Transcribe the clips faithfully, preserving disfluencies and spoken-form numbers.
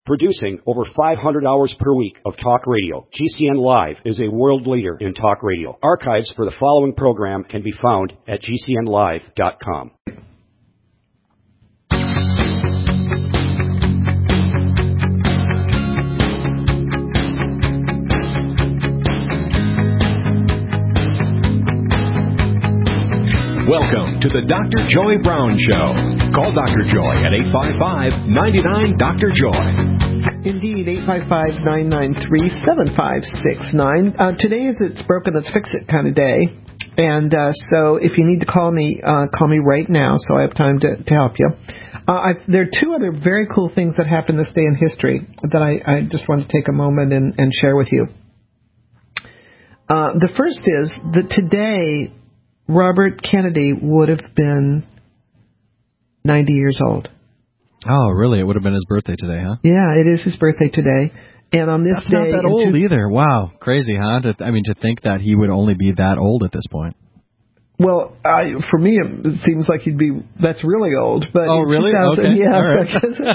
Producing over five hundred hours per week of talk radio, G C N Live is a world leader in talk radio. Archives for the following program can be found at G C N live dot com. Welcome to the Doctor Joy Brown Show. Call Doctor Joy at eight five five, nine nine, Doctor Joy. Indeed, eight five five, nine nine three, seven five six nine. Uh, today is It's Broken, Let's Fix It kind of day. And uh, so if you need to call me, uh, call me right now so I have time to, to help you. Uh, I, there are two other very cool things that happened this day in history that I, I just want to take a moment and, and share with you. Uh, the first is that today Robert Kennedy would have been ninety years old. Oh, really? It would have been his birthday today, huh? Yeah, it is his birthday today. And on this That's day... not that old two- either. Wow. Crazy, huh? To, I mean, to think that he would only be that old at this point. Well, I, for me, it seems like he'd be, that's really old. But oh, really? Okay. Yeah. All right.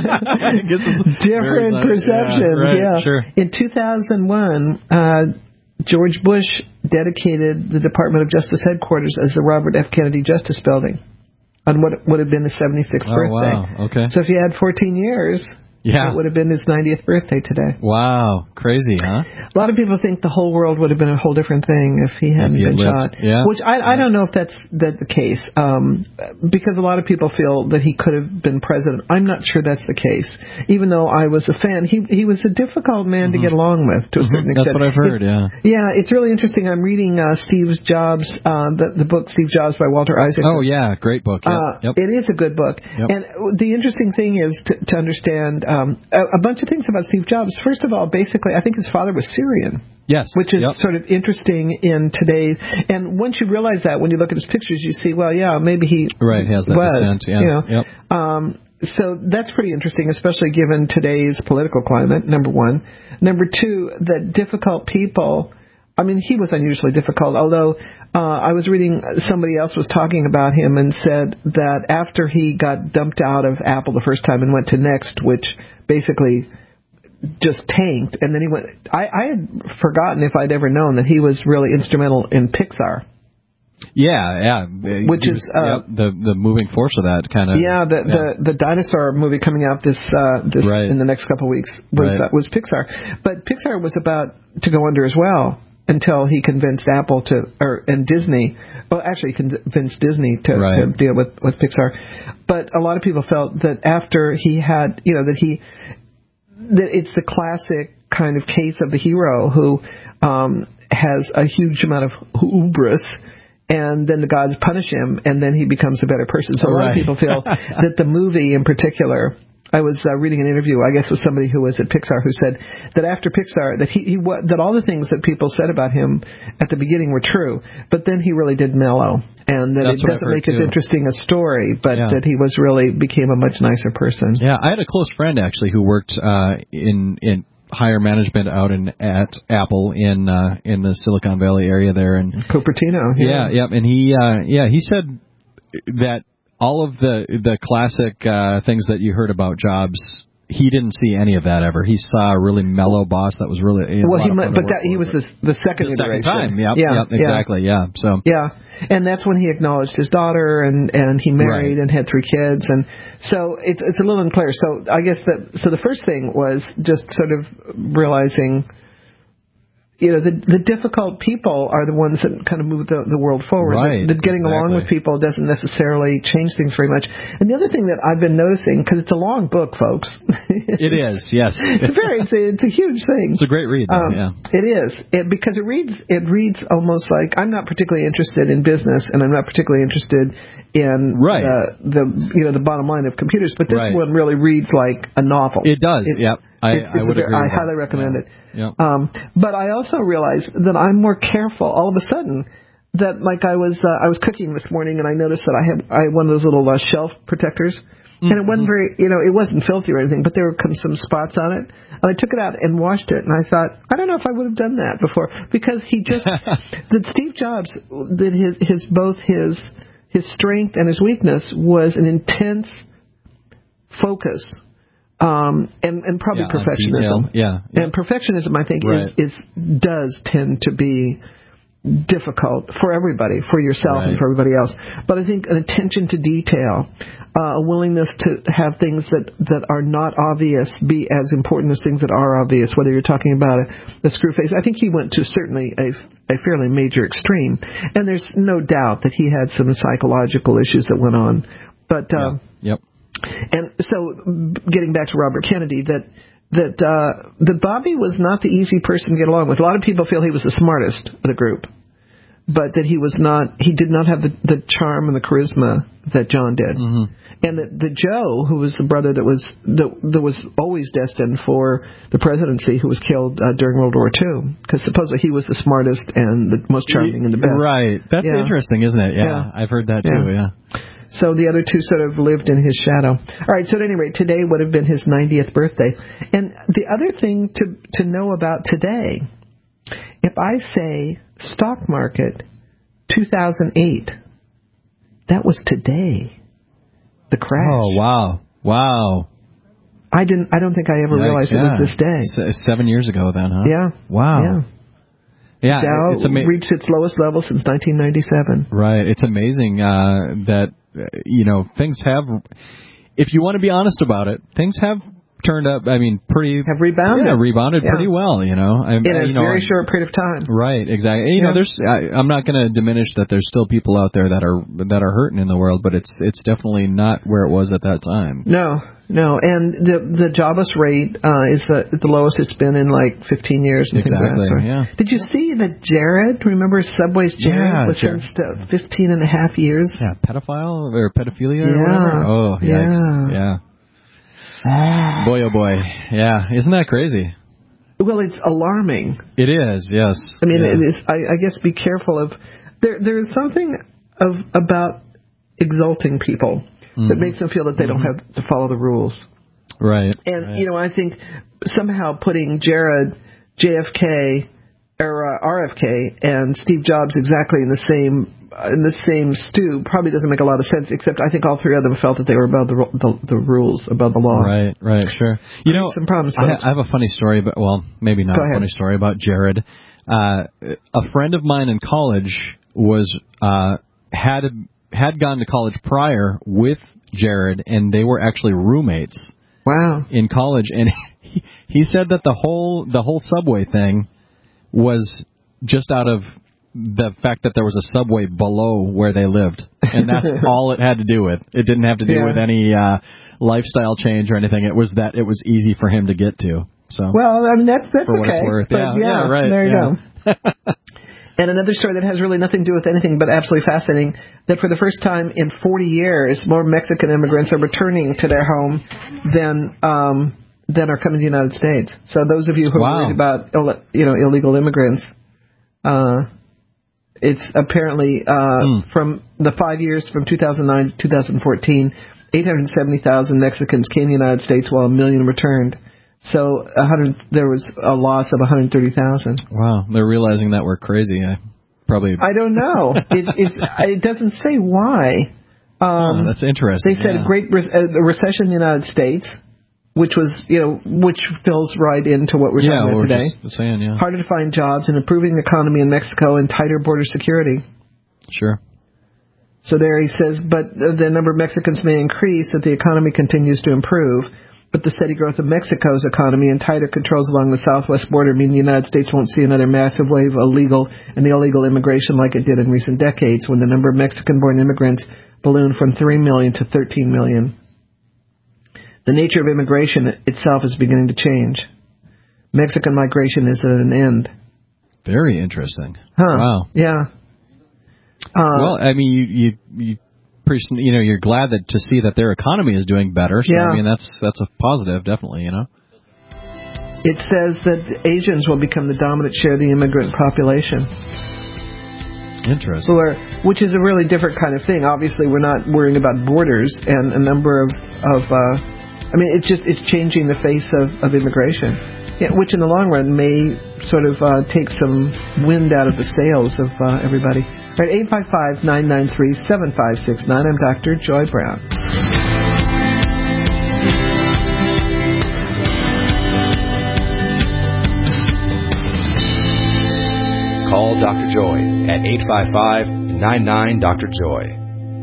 Different perceptions, yeah. Right, yeah. Sure. In two thousand one, uh, George Bush dedicated the Department of Justice headquarters as the Robert F. Kennedy Justice Building on what would have been his seventy-sixth oh, birthday. Wow. Okay. So if he had fourteen years... Yeah. It would have been his ninetieth birthday today. Wow. Crazy, huh? A lot of people think the whole world would have been a whole different thing if he hadn't if he been had shot. Yeah. Which I, I don't know if that's that the case, um, because a lot of people feel that he could have been president. I'm not sure that's the case. Even though I was a fan, he he was a difficult man mm-hmm. to get along with to a certain mm-hmm. extent. That's what I've heard. It, yeah. Yeah, it's really interesting. I'm reading uh, Steve Jobs, uh, the the book Steve Jobs by Walter Isaacson. Oh yeah, great book. Yep. Uh, yep. It is a good book. Yep. And the interesting thing is to, to understand um, a, a bunch of things about Steve Jobs. First of all, basically, I think his father was Syrian. Yes. Which is yep. sort of interesting in today's. And once you realize that, when you look at his pictures, you see, well, yeah, maybe he right, has that was. Descent, yeah. You know? Yep. Um, so that's pretty interesting, especially given today's political climate, number one. Number two, that difficult people, I mean, he was unusually difficult, although uh, I was reading somebody else was talking about him and said that after he got dumped out of Apple the first time and went to Next, which basically just tanked, and then he went, I, I had forgotten if I'd ever known that he was really instrumental in Pixar. Yeah, yeah. Which he is was, uh, yep, the the moving force of that kind of. Yeah, the yeah. the, the dinosaur movie coming out this uh, this right. in the next couple of weeks was right. uh, was Pixar, but Pixar was about to go under as well until he convinced Apple to or and Disney. Well, actually convinced Disney to, right. to deal with with Pixar. But a lot of people felt that after he had, you know, that he that it's the classic kind of case of the hero who um, has a huge amount of hubris. And then the gods punish him, and then he becomes a better person. So a lot right. of people feel that the movie in particular, I was uh, reading an interview, I guess with somebody who was at Pixar, who said that after Pixar, that he, he that all the things that people said about him at the beginning were true, but then he really did mellow, and that That's it doesn't make too. as interesting a story, but yeah. that he was really became a much nicer person. Yeah, I had a close friend actually who worked uh, in in. higher management out in at Apple in uh, in the Silicon Valley area there, and Cupertino. Yeah, yeah, yeah and he uh, yeah he said that all of the the classic uh, things that you heard about Jobs, he didn't see any of that ever. He saw a really mellow boss that was really well. He might, but that, he was the the second the second iteration. time. Yep, yeah, yep, exactly. Yeah. yeah. So yeah, and that's when he acknowledged his daughter, and, and he married right. and had three kids, and so it's it's a little unclear. So I guess that so the first thing was just sort of realizing, you know, the the difficult people are the ones that kind of move the, the world forward. Right, that, that getting exactly. along with people doesn't necessarily change things very much. And the other thing that I've been noticing, because it's a long book, folks. It is, yes. It's very, it's a, it's a huge thing. It's a great read, though, um, yeah. It is, it, because it reads, it reads almost like, I'm not particularly interested in business, and I'm not particularly interested in right. the, the, you know, the bottom line of computers, but this right. one really reads like a novel. It does, it, yep. I, it's, I it's would very, agree I with highly that. recommend yeah. it. Yeah. Um, but I also realized that I'm more careful all of a sudden. That like I was uh, I was cooking this morning, and I noticed that I had I had one of those little uh, shelf protectors, mm-hmm. and it wasn't very, you know, it wasn't filthy or anything, but there were some spots on it, and I took it out and washed it, and I thought, I don't know if I would have done that before, because he just that Steve Jobs, that his his both his his strength and his weakness was an intense focus Um, and, and probably yeah, perfectionism. Yeah, yeah. And perfectionism, I think, right. is, is does tend to be difficult for everybody, for yourself right. and for everybody else. But I think an attention to detail, uh, a willingness to have things that, that are not obvious be as important as things that are obvious, whether you're talking about a, a screw face. I think he went to certainly a, a fairly major extreme. And there's no doubt that he had some psychological issues that went on. But, uh, yeah. Yep. And so, getting back to Robert Kennedy, that that uh, that Bobby was not the easy person to get along with. A lot of people feel he was the smartest of the group, but that he was not. He did not have the, the charm and the charisma that John did. Mm-hmm. And that the Joe, who was the brother that was that, that was always destined for the presidency, who was killed uh, during World War Two, because supposedly he was the smartest and the most charming and the best. Right. That's yeah. interesting, isn't it? Yeah, yeah. I've heard that too. Yeah. yeah. So the other two sort of lived in his shadow. All right, so at any rate, today would have been his ninetieth birthday. And the other thing to to know about today, if I say stock market two thousand eight, that was today, the crash. Oh, wow. Wow. I didn't. I don't think I ever Yikes, realized yeah. it was this day. S- seven years ago then, huh? Yeah. Wow. Yeah. Yeah, Dow it's ama- reached its lowest level since nineteen ninety-seven. Right. It's amazing uh, that, uh, you know, things have, if you want to be honest about it, things have turned up, I mean, pretty... Have rebounded. Yeah, rebounded yeah. pretty well, you know. I, In a you know, very short period of time. Right, exactly. You yeah. know, there's, I, I'm not going to diminish that there's still people out there that are that are hurting in the world, but it's it's definitely not where it was at that time. No. No, and the the jobless rate uh, is the, the lowest it's been in like fifteen years. And exactly. Things like that. So, yeah. Did you see that Jared? Remember Subway's Jared yeah, was Jared. sentenced to fifteen and a half years. Yeah, pedophile or pedophilia yeah. or whatever. Oh, yikes. Yeah. yeah. Boy, oh boy. Yeah. Isn't that crazy? Well, it's alarming. It is. Yes. I mean, yeah. it is, I, I guess be careful of. There there is something of about exalting people. Mm-hmm. That makes them feel that they mm-hmm. don't have to follow the rules. Right. And, right. you know, I think somehow putting Jared, J F K, or uh, R F K, and Steve Jobs exactly in the same uh, in the same stew probably doesn't make a lot of sense, except I think all three of them felt that they were above the the, the rules, above the law. Right, right, sure. You know, some problems, I, I have a funny story, but, well, maybe not a funny story about Jared. Uh, a friend of mine in college was uh, had... A, had gone to college prior with Jared, and they were actually roommates. Wow. In college, and he, he said that the whole the whole subway thing was just out of the fact that there was a subway below where they lived, and that's all it had to do with. It didn't have to do yeah. with any uh, lifestyle change or anything. It was that it was easy for him to get to. So well, I mean that's that's for what okay. it's worth. But yeah, yeah, yeah, right. There you yeah. go. And another story that has really nothing to do with anything but absolutely fascinating, that for the first time in forty years, more Mexican immigrants are returning to their home than um, than are coming to the United States. So those of you who are wow. worried about you know illegal immigrants, uh, it's apparently uh, mm. from the five years from two thousand nine to two thousand fourteen, eight hundred seventy thousand Mexicans came to the United States while a million returned. So one hundred, there was a loss of one hundred thirty thousand. Wow, they're realizing that we're crazy. I probably. I don't know. it, it's, it doesn't say why. Um, oh, that's interesting. They said yeah. a great re- a recession in the United States, which was you know which fills right into what we're yeah, talking about what today. We're just saying, yeah. Harder to find jobs, and improving the economy in Mexico, and tighter border security. Sure. So there he says, but the number of Mexicans may increase if the economy continues to improve. But the steady growth of Mexico's economy and tighter controls along the southwest border mean the United States won't see another massive wave of illegal and illegal immigration like it did in recent decades, when the number of Mexican-born immigrants ballooned from three million to thirteen million. The nature of immigration itself is beginning to change. Mexican migration is at an end. Very interesting. Huh. Wow. Yeah. Uh, well, I mean, you... you, you you know, you're glad that to see that their economy is doing better. So, yeah. I mean, that's that's a positive, definitely, you know. It says that Asians will become the dominant share of the immigrant population. Interesting. Or, which is a really different kind of thing. Obviously, we're not worrying about borders and a number of, of uh, I mean, it's just it's changing the face of, of immigration, yeah, which in the long run may sort of uh, take some wind out of the sails of uh, everybody. All right, eight five five, nine nine three, seven five six nine. I'm Doctor Joy Brown. Call Doctor Joy at eight five five, nine nine, Doctor Joy.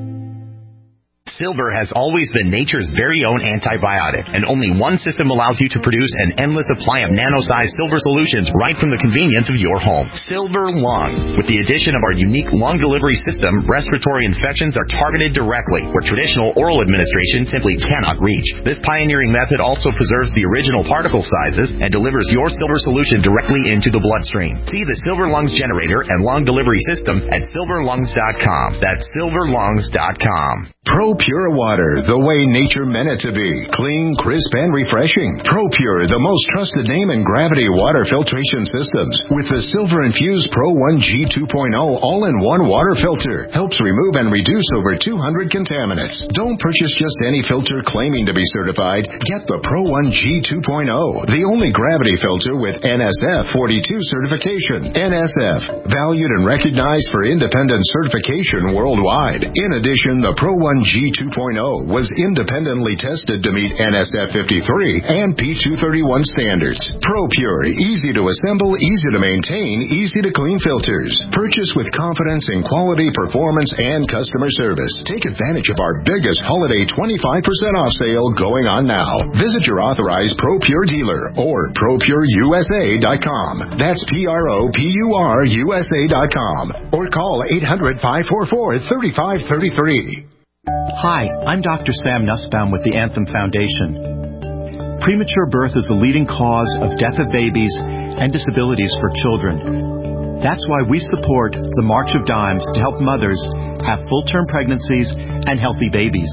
Silver has always been nature's very own antibiotic, and only one system allows you to produce an endless supply of nano-sized silver solutions right from the convenience of your home. Silver Lungs. With the addition of our unique lung delivery system, respiratory infections are targeted directly, where traditional oral administration simply cannot reach. This pioneering method also preserves the original particle sizes and delivers your silver solution directly into the bloodstream. See the Silver Lungs generator and lung delivery system at silver lungs dot com. That's silver lungs dot com. Pro Pure Water, the way nature meant it to be. Clean, crisp, and refreshing. Pro Pure, the most trusted name in gravity water filtration systems. With the silver-infused Pro one G two point oh all-in-one water filter. Helps remove and reduce over two hundred contaminants. Don't purchase just any filter claiming to be certified. Get the Pro one G two point oh, the only gravity filter with N S F forty-two certification. N S F, valued and recognized for independent certification worldwide. In addition, the Pro one G two point oh was independently tested to meet N S F fifty-three and P two thirty-one standards. Pro Pure, easy to assemble, easy to maintain, easy to clean filters. Purchase with confidence in quality, performance, and customer service. Take advantage of our biggest holiday twenty-five percent off sale going on now. Visit your authorized Pro Pure dealer or pro pure u s a dot com. That's P R O P U R U S A dot com. Or call eight hundred, five four four, three five three three. Hi, I'm Doctor Sam Nussbaum with the Anthem Foundation. Premature birth is the leading cause of death of babies and disabilities for children. That's why we support the March of Dimes to help mothers have full-term pregnancies and healthy babies.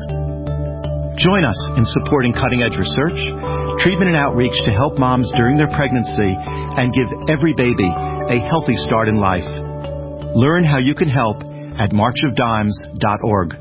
Join us in supporting cutting-edge research, treatment and outreach to help moms during their pregnancy and give every baby a healthy start in life. Learn how you can help at march of dimes dot org.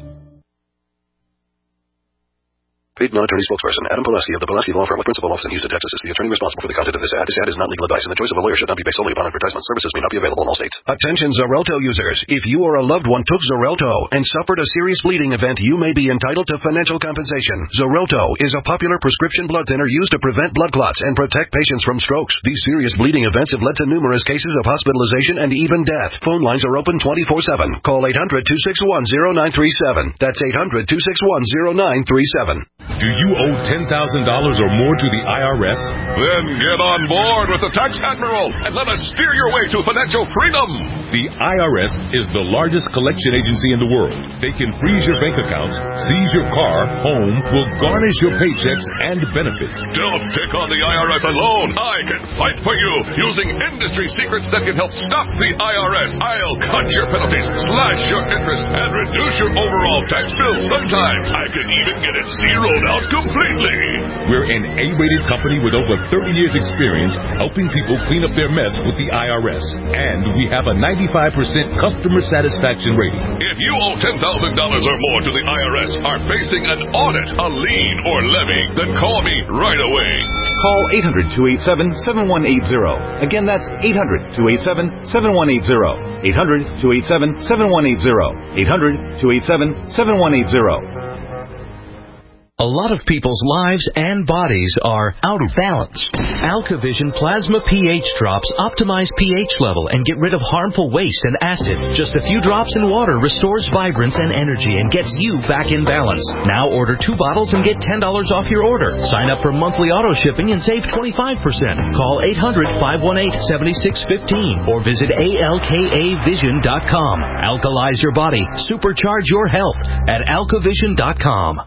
Paid non-attorney spokesperson Adam Pulaski of the Pulaski Law Firm with principal office in Houston, Texas is the attorney responsible for the content of this ad. This ad is not legal advice, and the choice of a lawyer should not be based solely upon advertisement. Services may not be available in all states. Attention Xarelto users. If you or a loved one took Xarelto and suffered a serious bleeding event, you may be entitled to financial compensation. Xarelto is a popular prescription blood thinner used to prevent blood clots and protect patients from strokes. These serious bleeding events have led to numerous cases of hospitalization and even death. Phone lines are open twenty-four seven. Call eight hundred, two six one, zero nine three seven. That's eight hundred, two six one, zero nine three seven. Do you owe ten thousand dollars or more to the I R S? Then get on board with the Tax Admiral and let us steer your way to financial freedom. The I R S is the largest collection agency in the world. They can freeze your bank accounts, seize your car, home, will garnish your paychecks and benefits. Don't take on the I R S alone. I can fight for you using industry secrets that can help stop the I R S. I'll cut your penalties, slash your interest, and reduce your overall tax bill. Sometimes I can even get it zeroed out completely. We're an A-rated company with over thirty years experience helping people clean up their mess with the I R S. And we have a ninety-five percent customer satisfaction rating. If you owe ten thousand dollars or more to the I R S, are facing an audit, a lien, or levy, then call me right away. Call eight hundred, two eight seven, seven one eight zero. Again, that's eight hundred, two eight seven, seven one eight zero. eight hundred, two eight seven, seven one eight zero. eight hundred, two eight seven, seven one eight zero. A lot of people's lives and bodies are out of balance. AlkaVision Plasma pH drops optimize pH level and get rid of harmful waste and acids. Just a few drops in water restores vibrance and energy and gets you back in balance. Now order two bottles and get ten dollars off your order. Sign up for monthly auto shipping and save twenty-five percent. Call eight hundred, five one eight, seven six one five or visit A L K A vision dot com. Alkalize your body. Supercharge your health at alka vision dot com.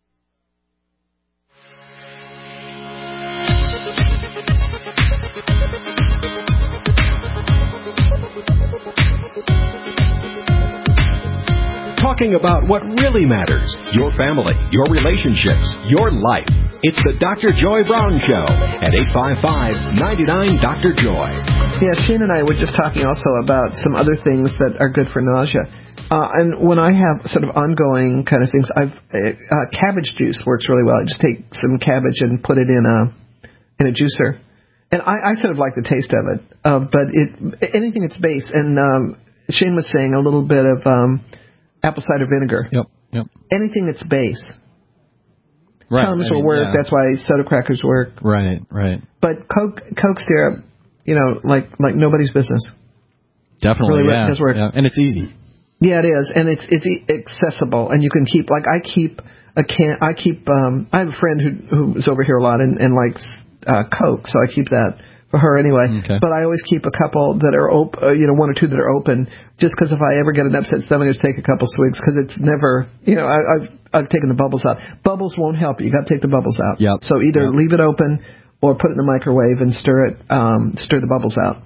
Talking about what really matters, your family, your relationships, your life. It's the Doctor Joy Brown Show at eight five five, nine nine, Doctor Joy. Yeah, Shane and I were just talking also about some other things that are good for nausea. Uh, and when I have sort of ongoing kind of things, I've uh, cabbage juice works really well. I just take some cabbage and put it in a in a juicer. And I, I sort of like the taste of it. Uh, but it anything that's base. And um, Shane was saying a little bit of... Um, apple cider vinegar. Yep, yep. Anything that's base. Right. Tums I mean, will work. yeah. That's why soda crackers work. Right, right. But Coke, Coke syrup, you know, like like nobody's business. Definitely, really yeah. does work. yeah. And it's easy. Yeah, it is, and it's it's accessible, and you can keep like I keep a can. I keep. Um, I have a friend who who's over here a lot and, and likes uh, Coke, so I keep that for her anyway. Okay. But I always keep a couple that are open, uh, you know, one or two that are open, just because if I ever get an upset stomach, I just take a couple swigs because it's never, you know, I, I've I've taken the bubbles out. Bubbles won't help you. You got to take the bubbles out. Yep. So either yep. leave it open or put it in the microwave and stir it, um, stir the bubbles out.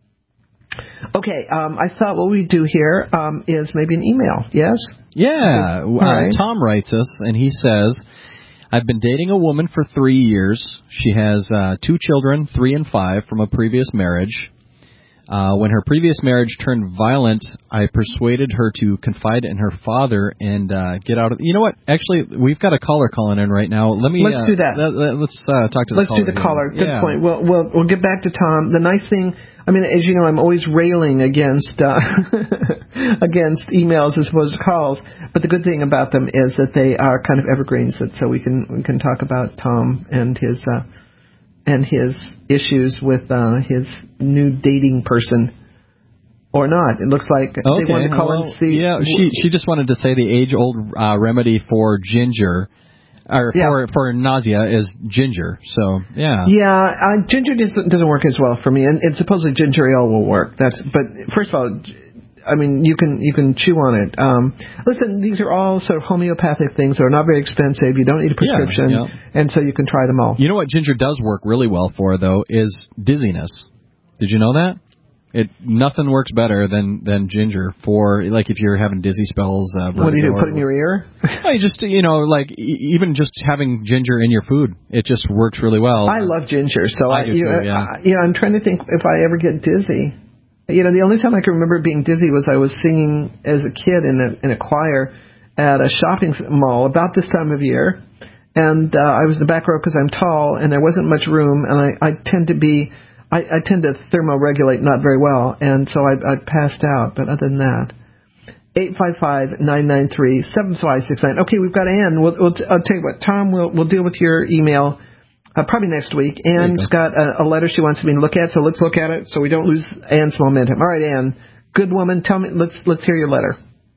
Okay, um, I thought what we'd do here um, is maybe an email, yes? Yeah. Uh, right. Tom writes us, and he says, I've been dating a woman for three years. She has uh, two children, three and five, from a previous marriage. Uh, when her previous marriage turned violent, I persuaded her to confide in her father and uh, get out of... You know what? Actually, we've got a caller calling in right now. Let me... Let's uh, do that. Let, let, let's uh, talk to the let's caller. Let's do the here. caller. Good yeah. point. We'll, we'll, we'll get back to Tom. The nice thing... I mean, as you know, I'm always railing against uh, against emails as opposed to calls. But the good thing about them is that they are kind of evergreens, that so we can we can talk about Tom and his uh, and his issues with uh, his new dating person, or not. It looks like okay. they wanted to call well, and see. Yeah, she she just wanted to say the age old uh, remedy for ginger. Or yeah. for for nausea is ginger. So yeah. Yeah, uh, ginger doesn't doesn't work as well for me, and, and supposedly ginger ale will work. That's but first of all, I mean you can you can chew on it. Um, listen, these are all sort of homeopathic things. They're not very expensive. You don't need a prescription, yeah, yeah. and so you can try them all. You know what ginger does work really well for though is dizziness. Did you know that? It nothing works better than, than ginger for like if you're having dizzy spells. Uh, what do you do? Put it in your ear? I just you know like e- even just having ginger in your food, it just works really well. I love ginger, so I, I do you too, know, yeah. I, you know I'm trying to think if I ever get dizzy. You know, the only time I can remember being dizzy was I was singing as a kid in a in a choir at a shopping mall about this time of year, and uh, I was in the back row because I'm tall and there wasn't much room, and I, I tend to be. I, I tend to thermoregulate not very well, and so I, I passed out. But other than that, eight five five, nine nine three, seven five six nine. Okay, we've got Ann. We'll, we'll t- I'll tell you what, Tom, we'll, we'll deal with your email uh, probably next week. Ann's got a, a letter she wants me to look at, so let's look at it so we don't lose Ann's momentum. All right, Ann, good woman. Tell me, let's let's hear your letter.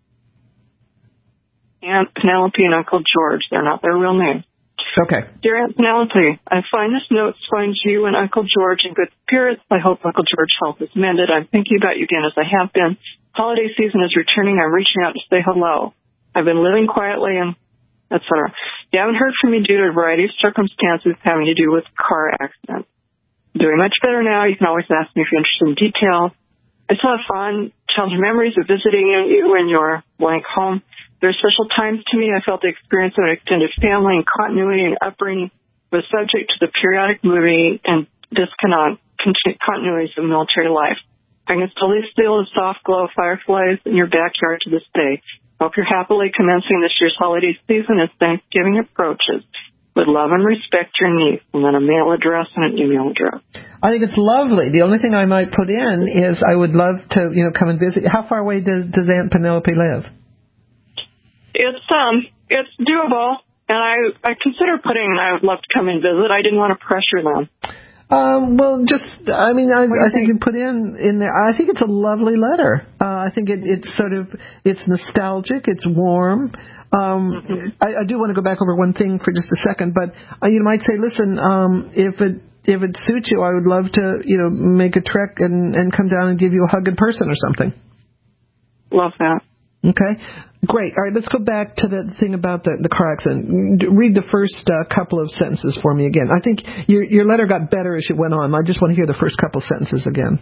Aunt Penelope and Uncle George. They're not their real names. Okay. Dear Aunt Penelope, I find this note finds you and Uncle George in good spirits. I hope Uncle George's health is mended. I'm thinking about you again as I have been. Holiday season is returning. I'm reaching out to say hello. I've been living quietly and et cetera. You haven't heard from me due to a variety of circumstances having to do with car accidents. I'm doing much better now. You can always ask me if you're interested in details. I still have fond childhood memories of visiting you in your blank home. There are special times to me. I felt the experience of an extended family and continuity and upbringing was subject to the periodic moving and disconnect continuities of military life. I can still feel the soft glow of fireflies in your backyard to this day. Hope you're happily commencing this year's holiday season as Thanksgiving approaches. With love and respect, your niece, and then a mail address and an email address. I think it's lovely. The only thing I might put in is I would love to, you know, come and visit. How far away does, does Aunt Penelope live? It's um, it's doable, and I I consider putting. I would love to come and visit. I didn't want to pressure them. Um, well, just I mean, I, I think you put in in there. I think it's a lovely letter. Uh, I think it, it's sort of it's nostalgic. It's warm. Um, mm-hmm. I, I do want to go back over one thing for just a second, but uh, you might say, listen, um, if it if it suits you, I would love to, you know, make a trek and and come down and give you a hug in person or something. Love that. Okay, great. All right, let's go back to the thing about the, the car accident. Read the first uh, couple of sentences for me again. I think your your letter got better as you went on. I just want to hear the first couple of sentences again.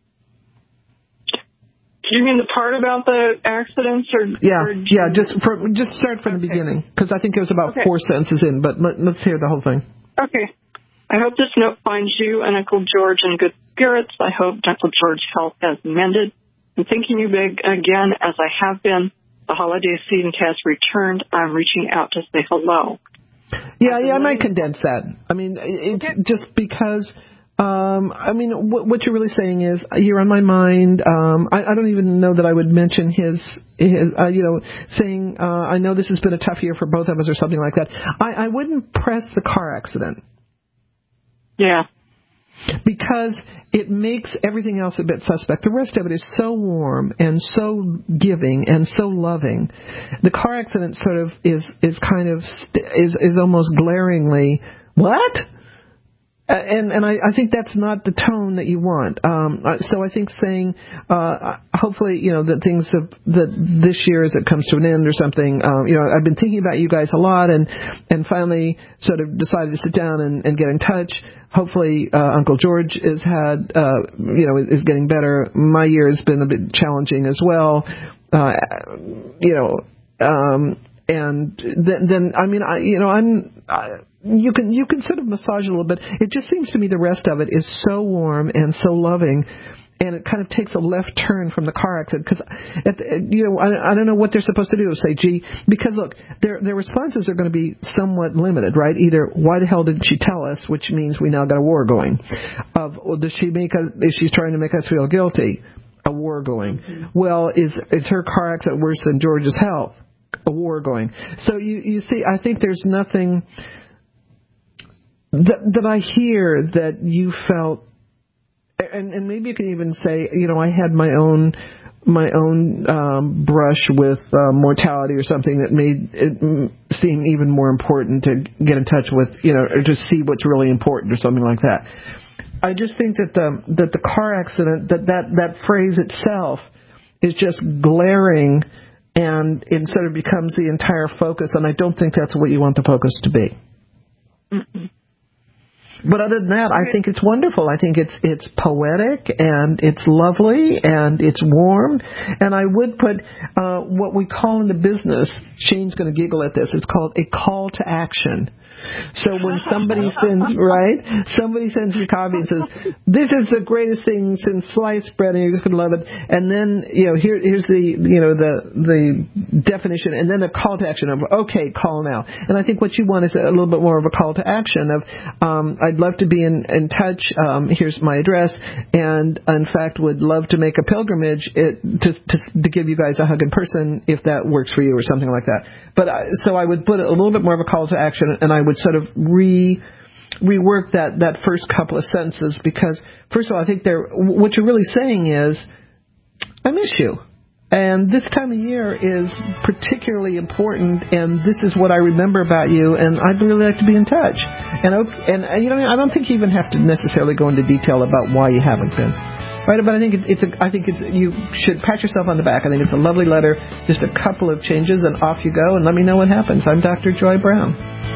Do you mean the part about the accidents, or yeah, or yeah? Just for, just start from okay. the beginning, because I think it was about okay. four sentences in. But let, let's hear the whole thing. Okay. I hope this note finds you and Uncle George in good spirits. I hope Uncle George's health has mended. I'm thinking you big again, as I have been. The holiday season has returned. I'm reaching out to say hello. Yeah, yeah, I might condense that. I mean, it's okay. just because, um, I mean, w- what you're really saying is, you're on my mind. Um, I, I don't even know that I would mention his, his uh, you know, saying, uh, I know this has been a tough year for both of us or something like that. I, I wouldn't press the car accident. Yeah. because it makes everything else a bit suspect. The rest of it is so warm and so giving and so loving. The car accident sort of is is kind of is is almost glaringly, what? And and I, I think that's not the tone that you want. Um, so I think saying, uh, hopefully, you know, that things have, that this year as it comes to an end or something, um, you know, I've been thinking about you guys a lot and, and finally sort of decided to sit down and, and get in touch. Hopefully, uh, Uncle George has had, uh, you know, is getting better. My year has been a bit challenging as well. Uh, you know, um, and then, then, I mean, I, you know, I'm, I, you can, you can sort of massage it a little bit. It just seems to me the rest of it is so warm and so loving. And it kind of takes a left turn from the car accident because, you know, I, I don't know what they're supposed to do. Say, gee, because look, their their responses are going to be somewhat limited, right? Either why the hell didn't she tell us, which means we now got a war going. Of well, does she make us? Is she trying to make us feel guilty? A war going. Mm-hmm. Well, is is her car accident worse than George's health? A war going. So you you see, I think there's nothing that that I hear that you felt. And, and maybe you can even say, you know, I had my own my own um, brush with uh, mortality or something that made it seem even more important to get in touch with, you know, or to see what's really important or something like that. I just think that the that the car accident, that that, that phrase itself is just glaring, and it sort of becomes the entire focus. And I don't think that's what you want the focus to be. Mm-mm. But other than that, I think it's wonderful. I think it's it's poetic and it's lovely and it's warm. And I would put uh, what we call in the business, Shane's going to giggle at this, it's called a call to action. So when somebody sends, right, somebody sends you a copy and says, this is the greatest thing since sliced bread and you're just going to love it. And then, you know, here, here's the, you know, the, the definition and then a call to action of, okay, call now. And I think what you want is a little bit more of a call to action of, um, I'd love to be in, in touch. Um, here's my address. And in fact, would love to make a pilgrimage it, to, to, to give you guys a hug in person if that works for you or something like that. But I, so I would put a little bit more of a call to action, and I would sort of re rework that, that first couple of sentences because, first of all, I think they're, what you're really saying is, I miss you. And this time of year is particularly important, and this is what I remember about you, and I'd really like to be in touch. And, and you know, I don't think you even have to necessarily go into detail about why you haven't been. Right, but I think it, it's a, I think it's, you should pat yourself on the back. I think it's a lovely letter, just a couple of changes, and off you go, and let me know what happens. I'm Doctor Joy Brown.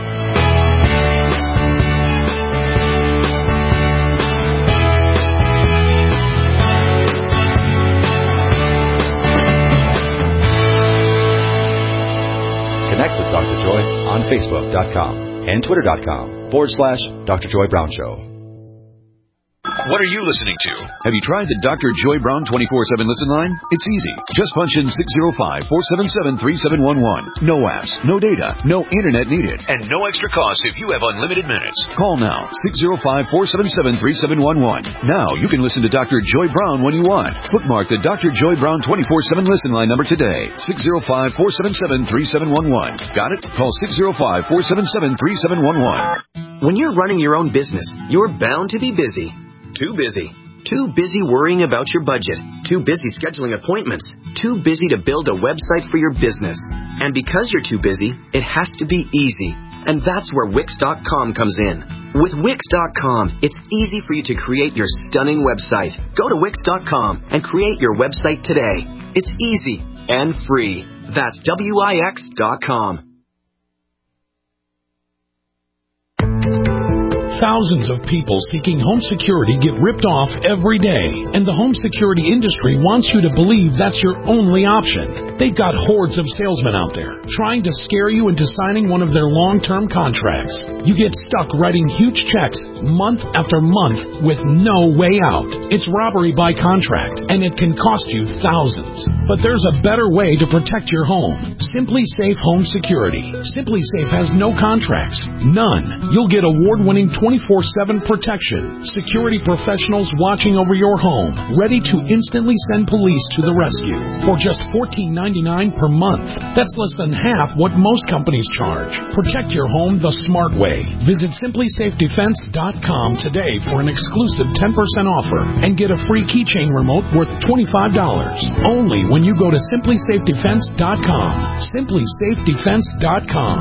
Connect with Doctor Joy on Facebook dot com and Twitter dot com forward slash Doctor Joy Brown Show. What are you listening to? Have you tried the Doctor Joy Brown twenty-four seven listen line? It's easy. Just punch in six oh five, four seven seven, three seven one one. No apps, no data, no internet needed, and no extra cost if you have unlimited minutes. Call now, six oh five, four seven seven, three seven one one. Now you can listen to Doctor Joy Brown when you want. Bookmark the Doctor Joy Brown twenty-four seven listen line number today, six oh five, four seven seven, three seven one one. Got it? Call six oh five, four seven seven, three seven one one. When you're running your own business, you're bound to be busy. Too busy. Too busy worrying about your budget. Too busy scheduling appointments. Too busy to build a website for your business. And because you're too busy, it has to be easy. And that's where Wix dot com comes in. With Wix dot com, it's easy for you to create your stunning website. Go to Wix dot com and create your website today. It's easy and free. That's W I X dot com. Thousands of people seeking home security get ripped off every day, and the home security industry wants you to believe that's your only option. They've got hordes of salesmen out there trying to scare you into signing one of their long-term contracts. You get stuck writing huge checks month after month with no way out. It's robbery by contract, and it can cost you thousands. But there's a better way to protect your home. SimpliSafe Home Security. SimpliSafe has no contracts. None. You'll get award-winning twenty-four seven protection. Security professionals watching over your home, ready to instantly send police to the rescue for just fourteen ninety-nine per month. That's less than half what most companies charge. Protect your home the smart way. Visit simply safe defense dot com today for an exclusive ten percent offer and get a free keychain remote worth twenty-five dollars. Only when you go to simply safe defense dot com. simply safe defense dot com.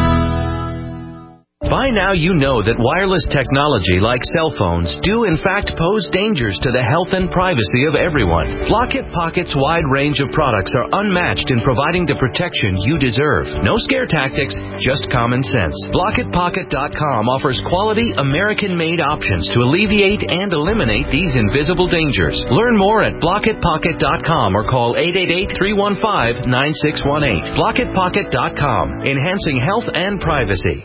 By now you know that wireless technology like cell phones do in fact pose dangers to the health and privacy of everyone. Blockit Pocket's wide range of products are unmatched in providing the protection you deserve. No scare tactics, just common sense. Blockit Pocket dot com offers quality American-made options to alleviate and eliminate these invisible dangers. Learn more at Blockit Pocket dot com or call eight eight eight, three one five, nine six one eight. Blockit Pocket dot com, enhancing health and privacy.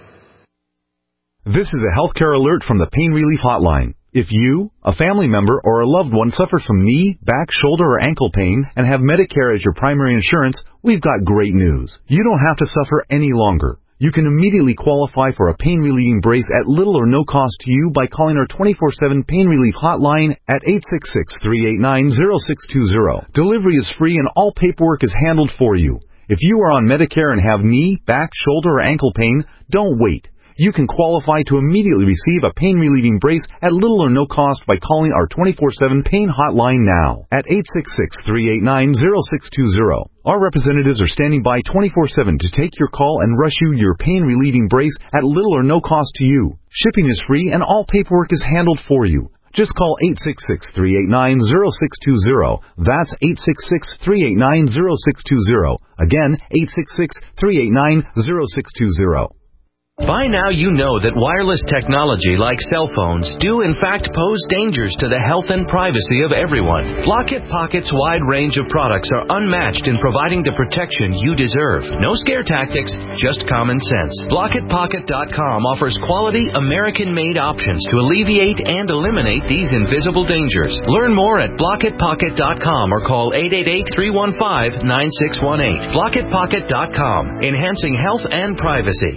This is a healthcare alert from the Pain Relief Hotline. If you, a family member, or a loved one suffers from knee, back, shoulder, or ankle pain and have Medicare as your primary insurance, we've got great news. You don't have to suffer any longer. You can immediately qualify for a pain-relieving brace at little or no cost to you by calling our twenty-four seven Pain Relief Hotline at eight six six, three eight nine, zero six two zero. Delivery is free and all paperwork is handled for you. If you are on Medicare and have knee, back, shoulder, or ankle pain, don't wait. You can qualify to immediately receive a pain-relieving brace at little or no cost by calling our twenty-four seven Pain Hotline now at eight six six, three eight nine, zero six two zero. Our representatives are standing by twenty-four seven to take your call and rush you your pain-relieving brace at little or no cost to you. Shipping is free and all paperwork is handled for you. Just call eight six six, three eight nine, zero six two zero. That's eight six six, three eight nine, zero six two zero. Again, eight six six, three eight nine, zero six two zero. By now you know that wireless technology like cell phones do in fact pose dangers to the health and privacy of everyone. Blockit Pocket's wide range of products are unmatched in providing the protection you deserve. No scare tactics, just common sense. Blockit Pocket dot com offers quality American-made options to alleviate and eliminate these invisible dangers. Learn more at Blockit Pocket dot com or call eight eight eight, three one five, nine six one eight. Blockit Pocket dot com, enhancing health and privacy.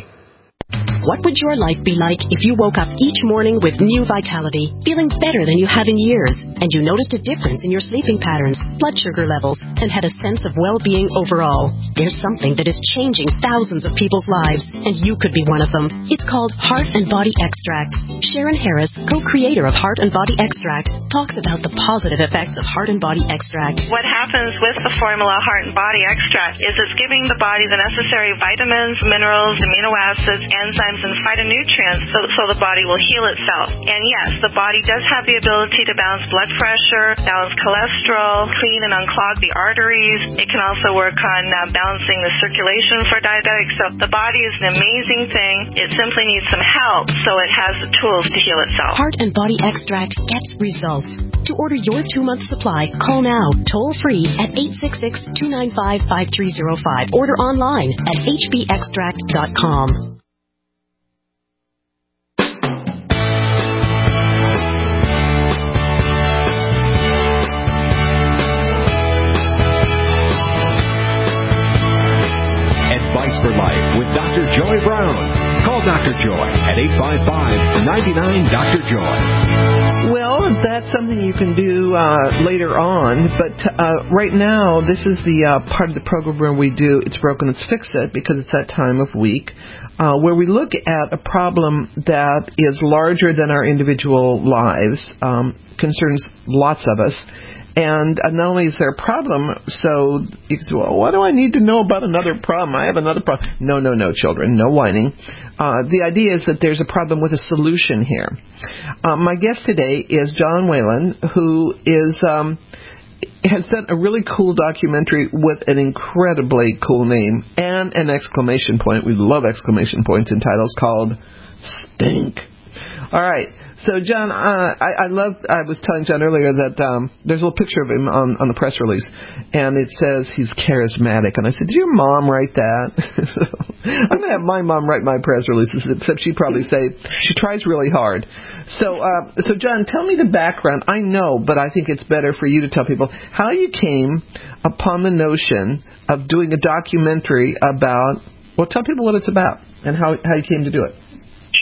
What would your life be like if you woke up each morning with new vitality, feeling better than you have in years, and you noticed a difference in your sleeping patterns, blood sugar levels, and had a sense of well-being overall? There's something that is changing thousands of people's lives, and you could be one of them. It's called Heart and Body Extract. Sharon Harris, co-creator of Heart and Body Extract, talks about the positive effects of Heart and Body Extract. What happens with the formula Heart and Body Extract is it's giving the body the necessary vitamins, minerals, amino acids, enzymes, and phytonutrients so, so the body will heal itself. And yes, the body does have the ability to balance blood pressure, balance cholesterol, clean and unclog the arteries. It can also work on uh, balancing the circulation for diabetics. So the body is an amazing thing. It simply needs some help so it has the tools to heal itself. Heart and Body Extract gets results. To order your two-month supply, call now, toll-free at eight six six, two nine five, five three zero five. Order online at h b extract dot com. Advice for Life with Doctor Joy Brown. Call Doctor Joy at eight five five, nine nine, Doctor Joy. Well, that's something you can do uh, later on, but uh, right now, this is the uh, part of the program where we do It's Broken, Let's Fix It, because it's that time of week, uh, where we look at a problem that is larger than our individual lives, um, concerns lots of us. And uh, not only is there a problem, so you can say, well, what do I need to know about another problem? I have another problem. No, no, no, children, no whining. Uh, the idea is that there's a problem with a solution here. Uh, my guest today is John Whalen, who is um, has done a really cool documentary with an incredibly cool name and an exclamation point. We love exclamation points in titles, called Stink. All right. So, John, uh, I, I love, I was telling John earlier that um, there's a little picture of him on, on the press release, and it says he's charismatic. And I said, did your mom write that? So, I'm going to have my mom write my press releases, except she'd probably say she tries really hard. So, uh, so John, tell me the background. I know, but I think it's better for you to tell people how you came upon the notion of doing a documentary about, well, tell people what it's about and how, how you came to do it.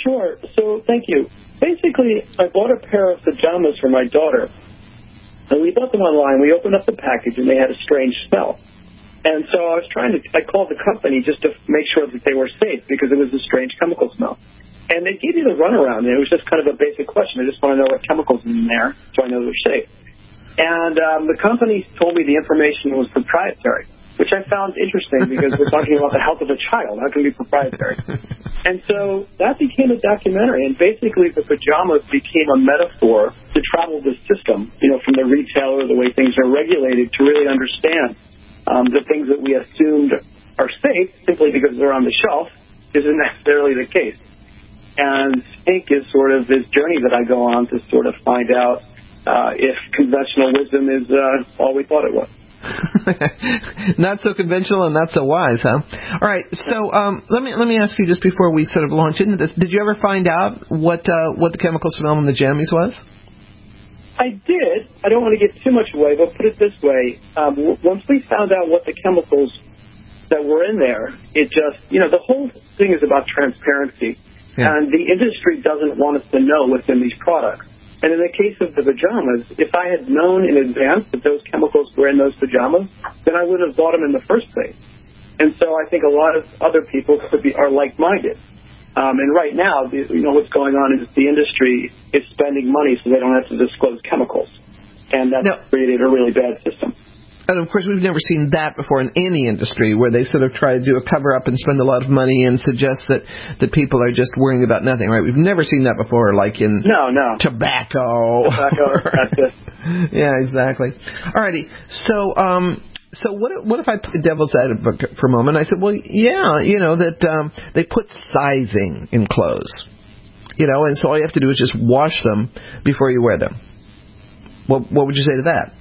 Sure. So, thank you. Basically, I bought a pair of pajamas for my daughter, and we bought them online. We opened up the package, and they had a strange smell. And so I was trying to, I called the company just to make sure that they were safe because it was a strange chemical smell. And they gave you the runaround, and it was just kind of a basic question. I just want to know what chemicals are in there so I know they're safe. And um, the company told me the information was proprietary, which I found interesting because we're talking about the health of a child. How can it be proprietary? And so that became a documentary, and basically the pajamas became a metaphor to travel the system, you know, from the retailer, the way things are regulated, to really understand um, the things that we assumed are safe simply because they're on the shelf isn't necessarily the case. And Stink is sort of this journey that I go on to sort of find out uh, if conventional wisdom is uh, all we thought it was. Not so conventional and not so wise, huh? All right, so um, let me let me ask you just before we sort of launch into this. Did you ever find out what uh, what the chemical smell in the jammies was? I did. I don't want to give too much away, but put it this way: um, w- once we found out what the chemicals that were in there, it just, you know, the whole thing is about transparency. Yeah. And the industry doesn't want us to know what's in these products. And in the case of the pajamas, if I had known in advance that those chemicals were in those pajamas, then I would have bought them in the first place. And so I think a lot of other people could be, are like-minded. Um, and right now, the, you know, what's going on is the industry is spending money so they don't have to disclose chemicals. And that's no. created a really bad system. And, of course, we've never seen that before in any industry where they sort of try to do a cover-up and spend a lot of money and suggest that, that people are just worrying about nothing, right? We've never seen that before, like in no, no. tobacco. Tobacco, that's it. Yeah, exactly. All righty. So, um, so what, what if I put the devil's advocate for a moment? I said, well, yeah, you know, that um, they put sizing in clothes. You know, and so all you have to do is just wash them before you wear them. What, what would you say to that?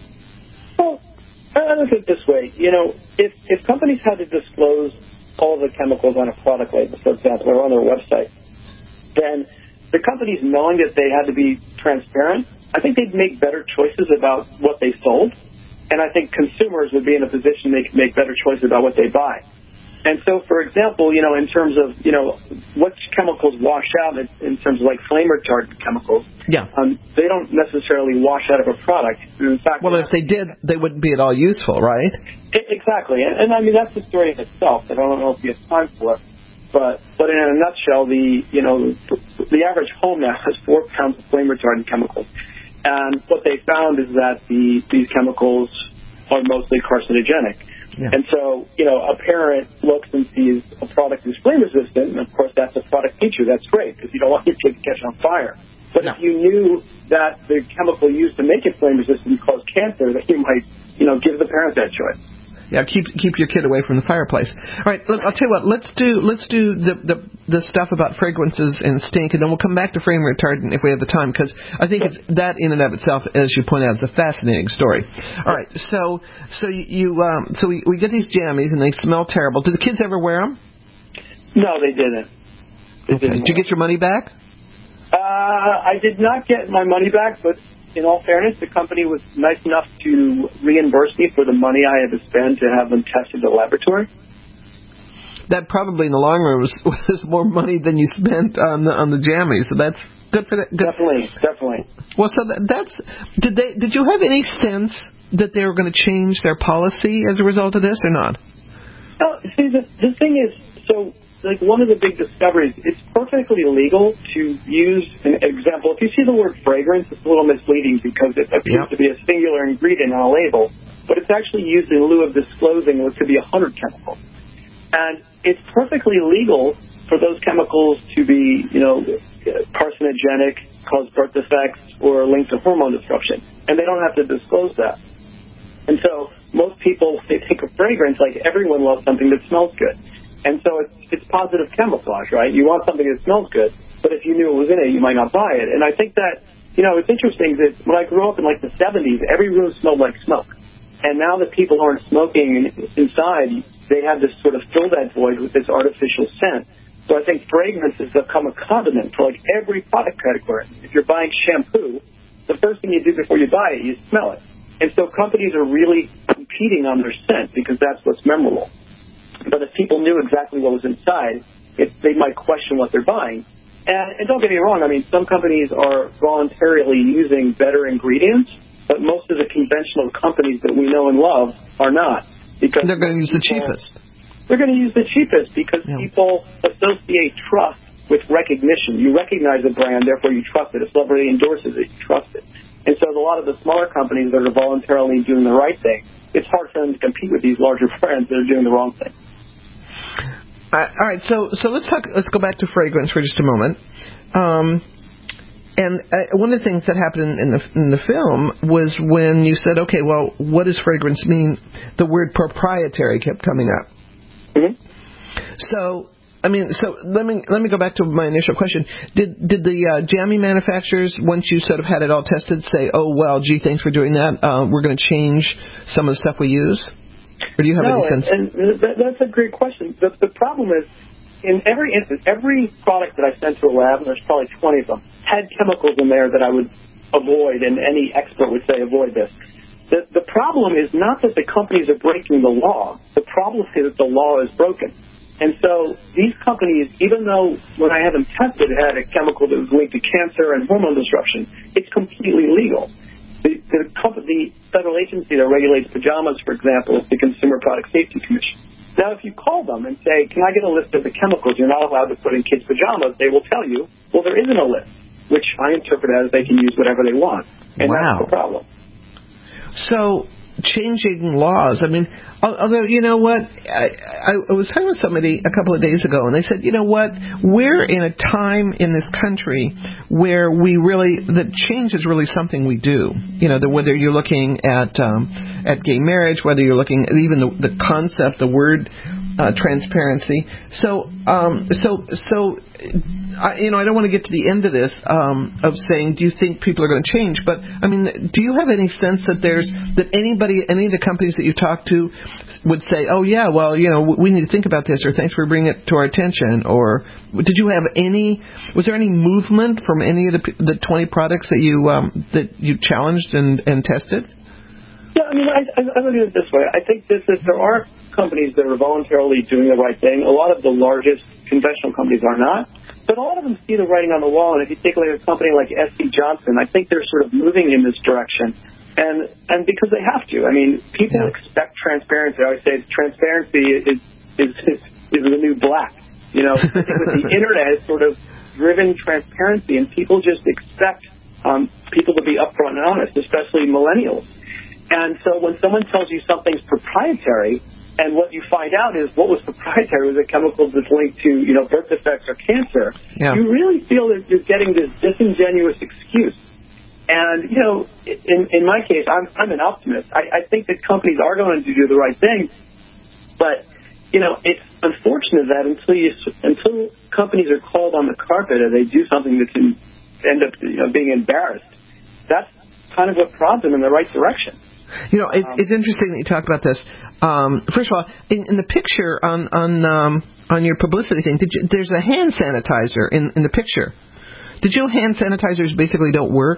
I look at it this way, you know, if if companies had to disclose all the chemicals on a product label, for example, or on their website, then the companies, knowing that they had to be transparent, I think they'd make better choices about what they sold, and I think consumers would be in a position they could make better choices about what they buy. And so, for example, you know, in terms of, you know, what chemicals wash out in, in terms of like flame retardant chemicals, yeah, um, they don't necessarily wash out of a product. In fact, well, if they did, they wouldn't be at all useful, right? It, exactly, and, and I mean that's the story in itself. I don't know if we have time for it, but but in a nutshell, the you know the average home now has four pounds of flame retardant chemicals, and what they found is that the these chemicals are mostly carcinogenic. Yeah. And so, you know, a parent looks and sees a product that's flame resistant, and of course that's a product feature. That's great because you don't want your kid to catch on fire. But no. if you knew that the chemical used to make it flame resistant caused cancer, then you might, you know, give the parent that choice. Yeah, keep keep your kid away from the fireplace. All right, look, I'll tell you what. Let's do let's do the, the the stuff about fragrances and stink, and then we'll come back to flame retardant if we have the time, because I think it's, that in and of itself, as you point out, is a fascinating story. All right, so so you um, so we, we get these jammies and they smell terrible. Do the kids ever wear them? No, they didn't. They okay. didn't Did you get your money back? Uh, I did not get my money back, but in all fairness, the company was nice enough to reimburse me for the money I had to spend to have them tested at the laboratory. That probably in the long run was, was more money than you spent on the on the jammies. So that's good for that. Good. Definitely, definitely. Well, so that, that's did they did you have any sense that they were going to change their policy as a result of this or not? No, see, the the thing is, so. Like one of the big discoveries, it's perfectly legal to use an example. If you see the word fragrance, it's a little misleading because it appears yep. to be a singular ingredient on a label, but it's actually used in lieu of disclosing what could be a hundred chemicals. And it's perfectly legal for those chemicals to be, you know, carcinogenic, cause birth defects, or linked to hormone disruption. And they don't have to disclose that. And so most people, they think of fragrance like everyone loves something that smells good. And so it's, it's positive camouflage, right? You want something that smells good, but if you knew it was in it, you might not buy it. And I think that, you know, it's interesting that when I grew up in like the seventies, every room smelled like smoke. And now that people aren't smoking inside, they have this sort of fill that void with this artificial scent. So I think fragrance has become a condiment for like every product category. If you're buying shampoo, the first thing you do before you buy it, you smell it. And so companies are really competing on their scent because that's what's memorable. But if people knew exactly what was inside, it, they might question what they're buying. And, and don't get me wrong, I mean, some companies are voluntarily using better ingredients, but most of the conventional companies that we know and love are not. Because they're going to use people, the cheapest. They're going to use the cheapest because yeah. people associate trust with recognition. You recognize a brand, therefore you trust it. If somebody endorses it, you trust it. And so a lot of the smaller companies that are voluntarily doing the right thing, it's hard for them to compete with these larger brands that are doing the wrong thing. Uh, all right, so so let's talk. Let's go back to fragrance for just a moment. Um, and uh, one of the things that happened in the in the film was when you said, "Okay, well, what does fragrance mean?" The word proprietary kept coming up. Mm-hmm. So, I mean, so let me let me go back to my initial question. Did did the uh, jammy manufacturers, once you sort of had it all tested, say, "Oh, well, gee, thanks for doing that. Uh, we're going to change some of the stuff we use"? Or do you have no, any sense? And, and that's a great question. The, the problem is, in every instance, every product that I sent to a lab, and there's probably twenty of them, had chemicals in there that I would avoid, and any expert would say avoid this. The, the problem is not that the companies are breaking the law. The problem is that the law is broken. And so these companies, even though when I had them tested, it had a chemical that was linked to cancer and hormone disruption, it's completely legal. The, the, company, the federal agency that regulates pajamas, for example, is the Consumer Product Safety Commission. Now, if you call them and say, can I get a list of the chemicals you're not allowed to put in kids' pajamas, they will tell you, well, there isn't a list, which I interpret as they can use whatever they want. And wow. that's the problem. So, changing laws, I mean, although, you know what, I, I was talking with somebody a couple of days ago, and they said, you know what, we're in a time in this country where we really, the change is really something we do. You know, the, whether you're looking at um, at gay marriage, whether you're looking at even the, the concept, the word uh, transparency. So, um, so, so, I, you know, I don't want to get to the end of this um, of saying, do you think people are going to change? But I mean, do you have any sense that there's that anybody, any of the companies that you talk to would say, oh yeah, well, you know, we need to think about this, or thanks for bringing it to our attention, or did you have any? Was there any movement from any of the the twenty products that you um, that you challenged and, and tested? Yeah, I mean, I, I, I look at it this way. I think this is there are companies that are voluntarily doing the right thing. A lot of the largest conventional companies are not. But a lot of them see the writing on the wall, and if you take like a company like S C Johnson, I think they're sort of moving in this direction, and and because they have to. I mean, people yeah. expect transparency. I always say transparency is is is, is the new black. You know, I think with the internet, it's sort of driven transparency, and people just expect um, people to be upfront and honest, especially millennials. And so when someone tells you something's proprietary, and what you find out is what was proprietary was a chemical that's linked to, you know, birth defects or cancer. Yeah. You really feel that you're getting this disingenuous excuse. And, you know, in in my case, I'm I'm an optimist. I, I think that companies are going to do the right thing. But, you know, it's unfortunate that until you until companies are called on the carpet and they do something that can end up, you know, being embarrassed, that's kind of what prods them in the right direction. You know, it's it's interesting that you talk about this. Um, first of all, in, in the picture on on um, on your publicity thing, did you, there's a hand sanitizer in, in the picture. Did you know hand sanitizers basically don't work?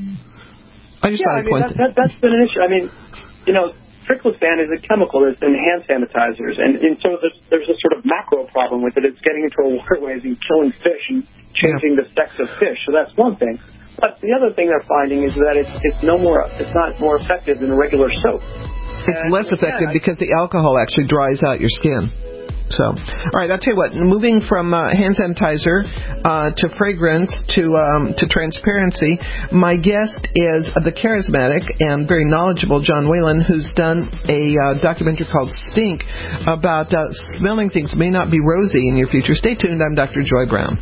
I just yeah, thought I mean, I'd point that, that, that's been an issue. I mean, you know, triclosan is a chemical that's in hand sanitizers, and, and so there's, there's a sort of macro problem with it. It's getting into our waterways and killing fish and changing yeah. the sex of fish. So that's one thing. But the other thing they're finding is that it's it's no more it's not more effective than a regular soap. It's and less effective because the alcohol actually dries out your skin. So, all right, I'll tell you what. Moving from uh, hand sanitizer uh, to fragrance to um, to transparency, my guest is the charismatic and very knowledgeable John Whalen, who's done a uh, documentary called Stink about uh, smelling things may not be rosy in your future. Stay tuned. I'm Doctor Joy Brown.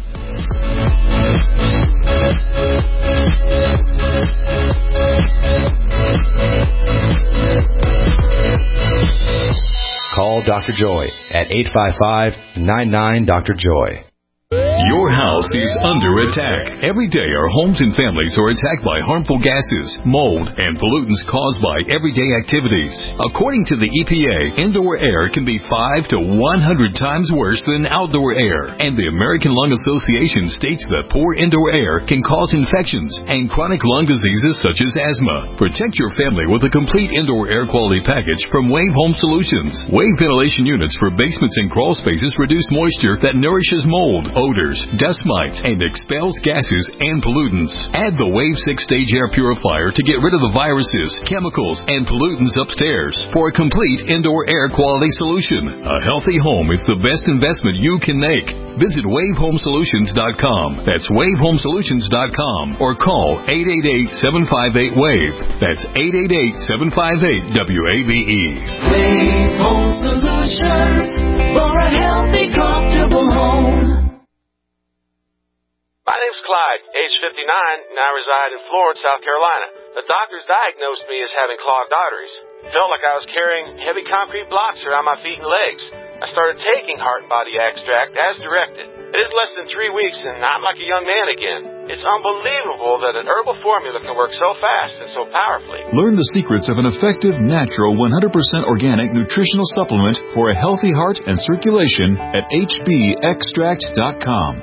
Call Doctor Joy at eight five five, nine nine, Doctor Joy. Your house is under attack. Every day our homes and families are attacked by harmful gases, mold, and pollutants caused by everyday activities. According to the E P A, indoor air can be five to one hundred times worse than outdoor air. And the American Lung Association states that poor indoor air can cause infections and chronic lung diseases such as asthma. Protect your family with a complete indoor air quality package from Wave Home Solutions. Wave ventilation units for basements and crawl spaces reduce moisture that nourishes mold, odors, dust mites, and expels gases and pollutants. Add the Wave six Stage Air Purifier to get rid of the viruses, chemicals, and pollutants upstairs for a complete indoor air quality solution. A healthy home is the best investment you can make. Visit wave home solutions dot com. That's wave home solutions dot com or call eight eight eight, seven five eight, WAVE. That's eight eight eight, seven five eight, W A V E. Wave Home Solutions for a healthy, comfortable home. My name's Clyde, age fifty-nine, and I reside in Florence, South Carolina. The doctors diagnosed me as having clogged arteries. Felt like I was carrying heavy concrete blocks around my feet and legs. I started taking Heart and Body Extract as directed. It is less than three weeks and I'm like a young man again. It's unbelievable that an herbal formula can work so fast and so powerfully. Learn the secrets of an effective, natural, one hundred percent organic nutritional supplement for a healthy heart and circulation at H B extract dot com.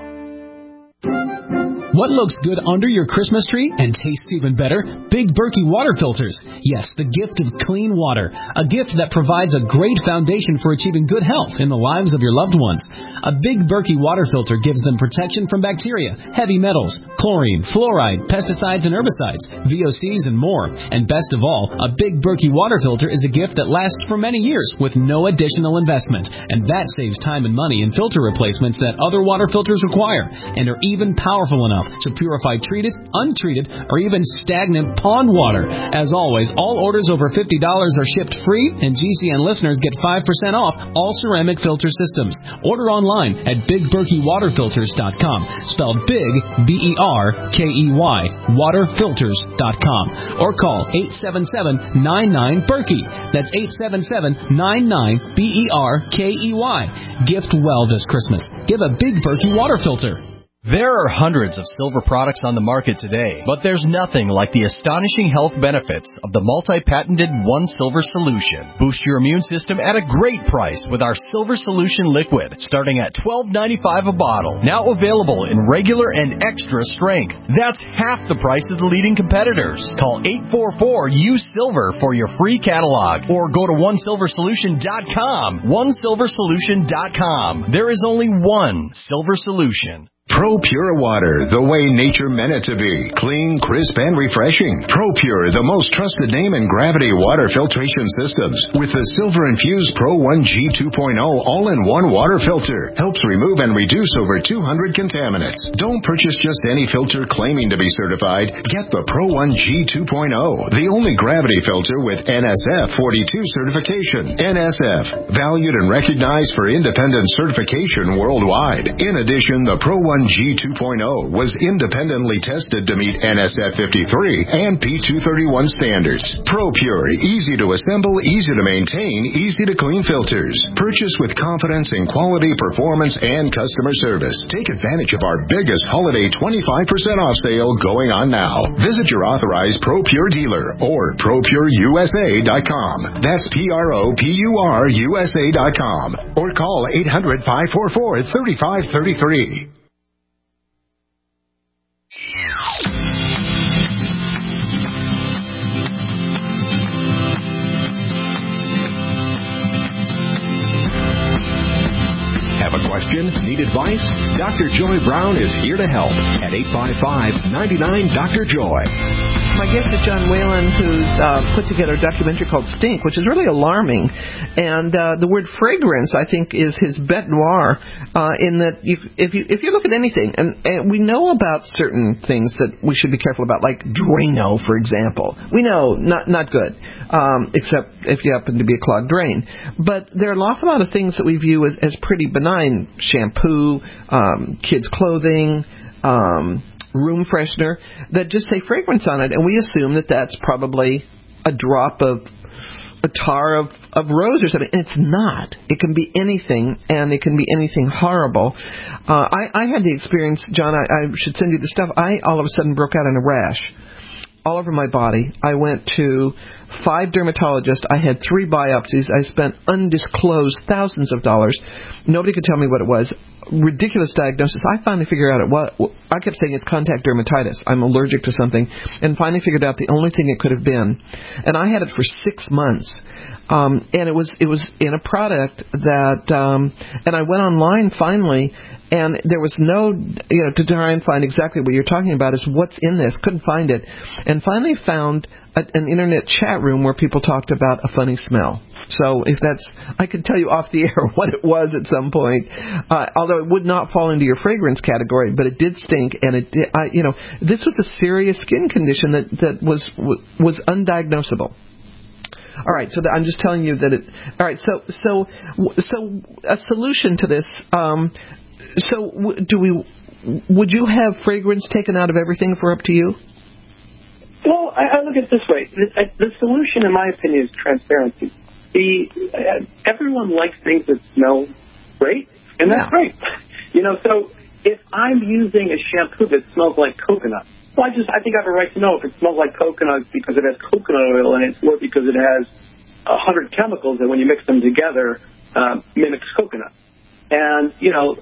What looks good under your Christmas tree and tastes even better? Big Berkey water filters. Yes, the gift of clean water. A gift that provides a great foundation for achieving good health in the lives of your loved ones. A Big Berkey water filter gives them protection from bacteria, heavy metals, chlorine, fluoride, pesticides and herbicides, V O Cs and more. And best of all, a Big Berkey water filter is a gift that lasts for many years with no additional investment. And that saves time and money in filter replacements that other water filters require and are even powerful enough to purify treated, untreated, or even stagnant pond water. As always, all orders over fifty dollars are shipped free, and G C N listeners get five percent off all ceramic filter systems. Order online at big berkey water filters dot com, spelled big, B E R K E Y, water filters dot com, or call eight seven seven, nine nine, Berkey. That's eight seven seven, nine nine, B E R K E Y. Gift well this Christmas. Give a Big Berkey water filter. There are hundreds of silver products on the market today, but there's nothing like the astonishing health benefits of the multi-patented One Silver Solution. Boost your immune system at a great price with our Silver Solution Liquid, starting at twelve ninety-five a bottle. Now available in regular and extra strength. That's half the price of the leading competitors. Call eight four four, U S I L V E R for your free catalog, or go to one silver solution dot com. one silver solution dot com. There is only one Silver Solution. ProPure water, the way nature meant it to be. Clean, crisp, and refreshing. ProPure, the most trusted name in gravity water filtration systems. With the silver-infused Pro one G two point oh all-in-one water filter. Helps remove and reduce over two hundred contaminants. Don't purchase just any filter claiming to be certified. Get the Pro one G two point oh, the only gravity filter with N S F forty-two certification. N S F, valued and recognized for independent certification worldwide. In addition, the Pro one G two point oh was independently tested to meet N S F fifty-three and P two thirty-one standards. ProPure, easy to assemble, easy to maintain, easy to clean filters. Purchase with confidence in quality, performance, and customer service. Take advantage of our biggest holiday twenty-five percent off sale going on now. Visit your authorized ProPure dealer or pro pure U S A dot com. That's P R O P U R U S A dot com. Or call eight hundred, five four four, three five three three. Have a question? Need advice? Doctor Joy Brown is here to help at eight five five, nine nine, Doctor Joy. My guest is John Whalen, who's uh, put together a documentary called Stink, which is really alarming. And uh, the word fragrance, I think, is his bête noire, uh, in that you, if you if you look at anything, and, and we know about certain things that we should be careful about, like Drano, for example. We know, not not good, um, except if you happen to be a clogged drain. But there are an awful lot of things that we view as, as pretty benign. Shampoo, um, kids' clothing, um, room freshener, that just say fragrance on it, and we assume that that's probably a drop of a tar of, of rose or something. And it's not. It can be anything, and it can be anything horrible. Uh, I, I had the experience, John, I, I should send you the stuff. I all of a sudden broke out in a rash all over my body. I went to five dermatologists. I had three biopsies. I spent undisclosed thousands of dollars. Nobody could tell me what it was. ridiculous diagnosis. I finally figured out it was, I kept saying it's contact dermatitis. I'm allergic to something, and finally figured out the only thing it could have been. And I had it for six months. Um, and it was it was in a product that, um, and I went online finally, and there was no, you know, to try and find exactly what you're talking about is what's in this. Couldn't find it, and finally found a, an internet chat room where people talked about a funny smell. So if that's, I could tell you off the air what it was at some point, uh, although it would not fall into your fragrance category, but it did stink, and it did, I, you know, this was a serious skin condition that that was was undiagnosable. All right, so I'm just telling you that it. All right, so so so a solution to this. Um, so do we? Would you have fragrance taken out of everything if we're up to you? Well, I, I look at it this way: the, the solution, in my opinion, is transparency. The uh, everyone likes things that smell great, and that's yeah. great. You know, so if I'm using a shampoo that smells like coconut. Well, I just I think I have a right to know if it smells like coconut because it has coconut oil in it, or because it has a hundred chemicals that when you mix them together uh, mimics coconut. And you know,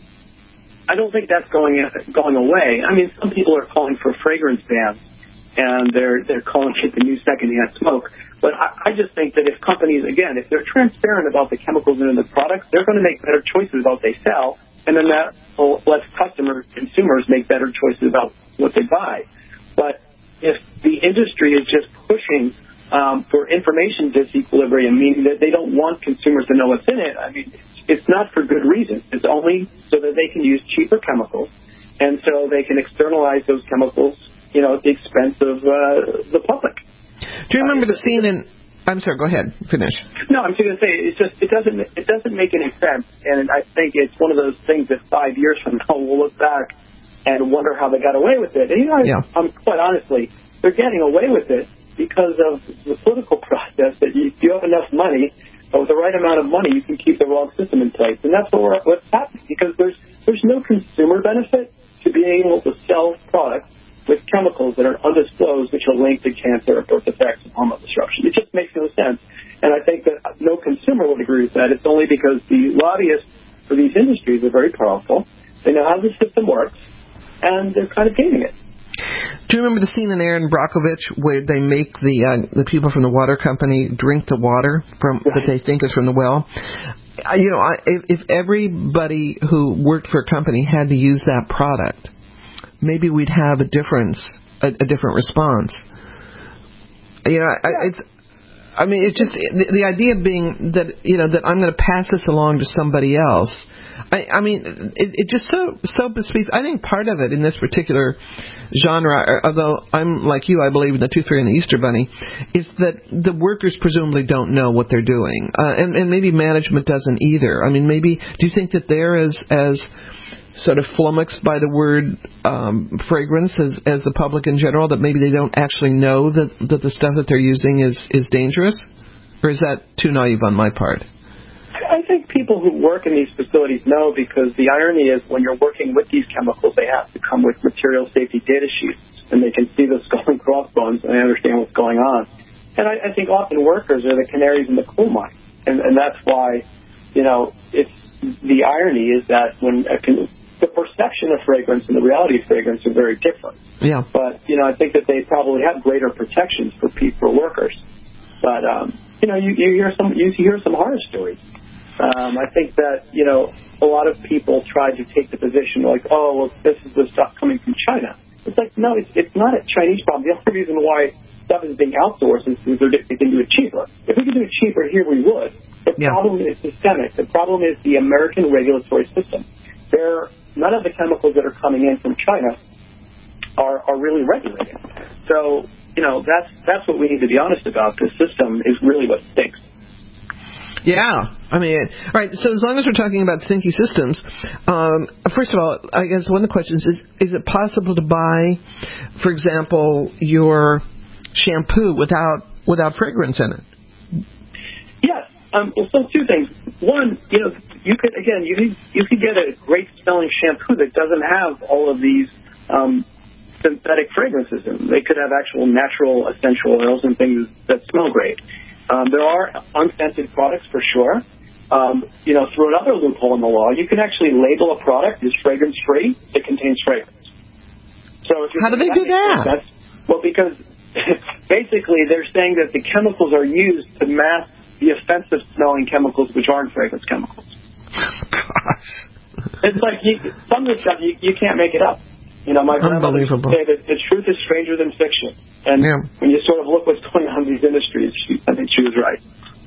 I don't think that's going going away. I mean, some people are calling for fragrance bans, and they're they're calling it the new secondhand smoke. But I, I just think that if companies, again, if they're transparent about the chemicals in the products, they're going to make better choices about what they sell, and then that will let customers, consumers make better choices about what they buy. But if the industry is just pushing um, for information disequilibrium, meaning that they don't want consumers to know what's in it, I mean, it's not for good reason. It's only so that they can use cheaper chemicals, and so they can externalize those chemicals, you know, at the expense of uh, the public. Do you remember uh, the scene in? I'm sorry. Go ahead. Finish. No, I'm just going to say it's just it doesn't it doesn't make any sense, and I think it's one of those things that five years from now we'll look back and wonder how they got away with it. And you know, yeah. I'm quite honestly, they're getting away with it because of the political process. That you, if you have enough money, or with the right amount of money, you can keep the wrong system in place, and that's what we're, what's happening. Because there's there's no consumer benefit to being able to sell products with chemicals that are undisclosed, which are linked to cancer, birth defects, and hormone disruption. It just makes no sense. And I think that no consumer would agree with that. It's only because the lobbyists for these industries are very powerful. They know how the system works, and they're kind of gaming it. Do you remember the scene in Erin Brockovich where they make the uh, the people from the water company drink the water from right. that they think is from the well? Uh, you know, I, if, if everybody who worked for a company had to use that product, maybe we'd have a difference, a, a different response. You know, I, it's. I mean, it's just the, the idea being that you know that I'm going to pass this along to somebody else. I, I mean, it, it just so so bespeaks. I think part of it in this particular genre, although I'm like you, I believe in the Tooth Fairy and the Easter Bunny, is that the workers presumably don't know what they're doing, uh, and, and maybe management doesn't either. I mean, maybe do you think that they're as as sort of flummoxed by the word um, fragrance as, as the public in general, that maybe they don't actually know that, that the stuff that they're using is, is dangerous? Or is that too naive on my part? I think people who work in these facilities know, because the irony is when you're working with these chemicals, they have to come with material safety data sheets, and they can see the skull and crossbones, and they understand what's going on. And I, I think often workers are the canaries in the coal mine, and, and that's why, you know, it's the irony is that when a con- the perception of fragrance and the reality of fragrance are very different. Yeah. But, you know, I think that they probably have greater protections for people, for workers. But, um, you know, you, you hear some you hear some horror stories. Um, I think that, you know, a lot of people try to take the position like, oh, well, this is the stuff coming from China. It's like, no, it's, it's not a Chinese problem. The only reason why stuff is being outsourced is because they can do it cheaper. If we could do it cheaper here, we would. The yeah. problem is systemic. The problem is the American regulatory system. There, none of the chemicals that are coming in from China are, are really regulated. So, you know, that's that's what we need to be honest about. The system is really what stinks. Yeah. I mean, all right, so as long as we're talking about stinky systems, um, first of all, I guess one of the questions is, is it possible to buy, for example, your shampoo without without fragrance in it? Yes. Um, well, so two things. One, you know, you could, again, you could, you could get a great-smelling shampoo that doesn't have all of these um, synthetic fragrances in them. They could have actual natural essential oils and things that smell great. Um, there are unscented products for sure, um, you know, through another loophole in the law, you can actually label a product as fragrance-free that contains fragrance. So if How do they do that? That's, well, because basically they're saying that the chemicals are used to mask the offensive-smelling chemicals, which aren't fragrance chemicals. Gosh. It's like you, some of the stuff, you, you can't make it up. You know, my grandmother used to say that the truth is stranger than fiction. And yeah. when you sort of look what's going on in these industries, she, I think she was right.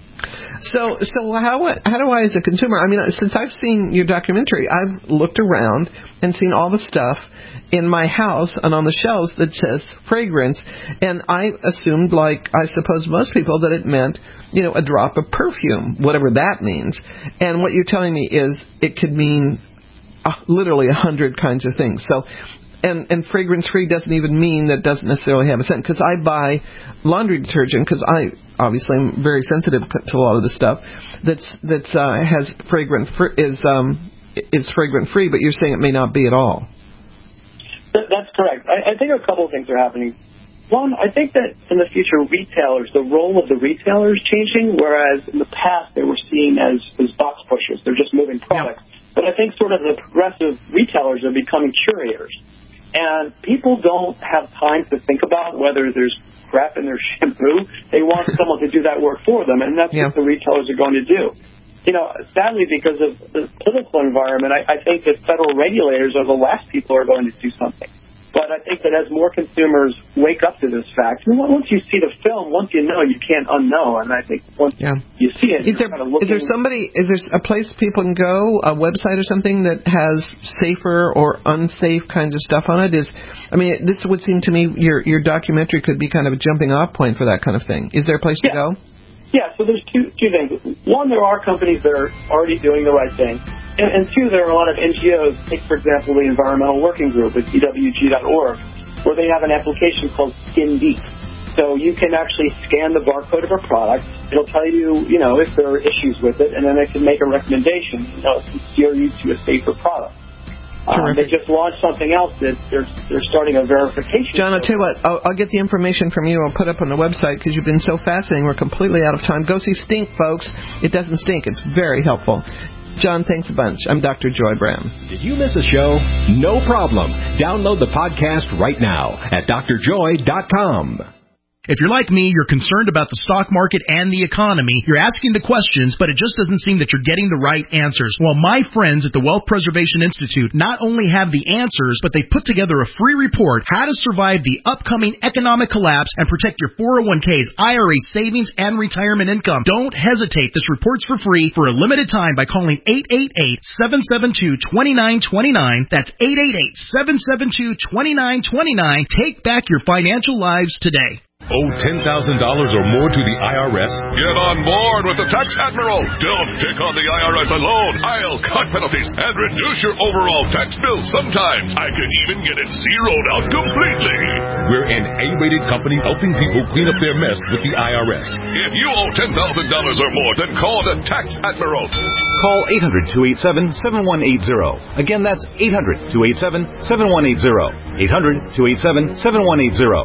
So, so how how do I, as a consumer, I mean, since I've seen your documentary, I've looked around and seen all the stuff in my house and on the shelves that says fragrance, and I assumed, like I suppose most people, that it meant, you know, a drop of perfume, whatever that means. And what you're telling me is it could mean uh, literally a hundred kinds of things. So. And, and fragrance-free doesn't even mean that it doesn't necessarily have a scent. Because I buy laundry detergent, because I obviously am very sensitive to a lot of the stuff that's that's uh, has fragrant fr- is um is fragrant-free. But you're saying it may not be at all. That's correct. I, I think a couple of things are happening. One, I think that in the future, retailers, the role of the retailer is changing, whereas in the past they were seen as, as box pushers. They're just moving products. Yeah. But I think sort of the progressive retailers are becoming curators. And people don't have time to think about whether there's crap in their shampoo. They want someone to do that work for them, and that's yeah. what the retailers are going to do. You know, sadly, because of the political environment, I, I think that federal regulators are the last people who are going to do something. But I think that as more consumers wake up to this fact, once you see the film, once you know, you can't unknow. And I think once yeah. you see it, is there, kind of looking... is there somebody, is there a place people can go, a website or something that has safer or unsafe kinds of stuff on it? Is, I mean, this would seem to me your your documentary could be kind of a jumping off point for that kind of thing. Is there a place yeah. to go? Yeah, so there's two two things. One, there are companies that are already doing the right thing. And, and two, there are a lot of N G Os, take, for example, the Environmental Working Group at E W G dot org, where they have an application called Skin Deep. So you can actually scan the barcode of a product. It'll tell you, you know, if there are issues with it, and then it can make a recommendation, you know, to steer you to a safer product. Um, they just launched something else that they're they're starting a verification. John, I'll tell you what, I'll, I'll get the information from you. I'll put up on the website because you've been so fascinating. We're completely out of time. Go see Stink, folks. It doesn't stink. It's very helpful. John, thanks a bunch. I'm Doctor Joy Brown. Did you miss a show? No problem. Download the podcast right now at D R joy dot com. If you're like me, you're concerned about the stock market and the economy. You're asking the questions, but it just doesn't seem that you're getting the right answers. Well, my friends at the Wealth Preservation Institute not only have the answers, but they put together a free report, How to Survive the Upcoming Economic Collapse and Protect Your four oh one k's, I R A savings, and retirement income. Don't hesitate. This report's for free for a limited time by calling eight eight eight, seven seven two, two nine two nine. That's eight eight eight, seven seven two, two nine two nine. Take back your financial lives today. Owe ten thousand dollars or more to the I R S? Get on board with the Tax Admiral. Don't take on the I R S alone. I'll cut penalties and reduce your overall tax bill. Sometimes I can even get it zeroed out completely. We're an A-rated company helping people clean up their mess with the I R S. If you owe ten thousand dollars or more, then call the Tax Admiral. Call eight hundred, two eight seven, seven one eight zero. Again, that's eight hundred, two eight seven, seven one eight zero. eight hundred, two eight seven, seven one eight zero.